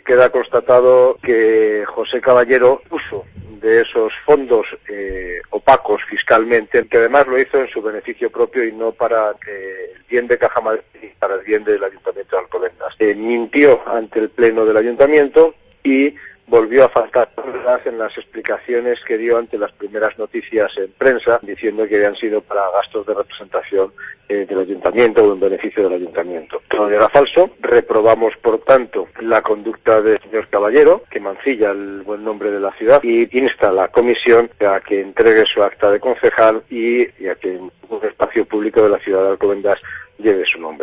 Queda constatado que José Caballero puso de esos fondos opacos fiscalmente, que además lo hizo en su beneficio propio y no para el bien de Caja Madrid y para el bien del Ayuntamiento de Alcobendas. Mintió ante el Pleno del Ayuntamiento y volvió a faltar verdad en las explicaciones que dio ante las primeras noticias en prensa, diciendo que habían sido para gastos de representación del Ayuntamiento o en beneficio del Ayuntamiento. Todo era falso. Reprobamos, por tanto, la conducta del señor Caballero, que mancilla el buen nombre de la ciudad, y insta a la comisión a que entregue su acta de concejal y a que un espacio público de la ciudad de Alcobendas lleve su nombre.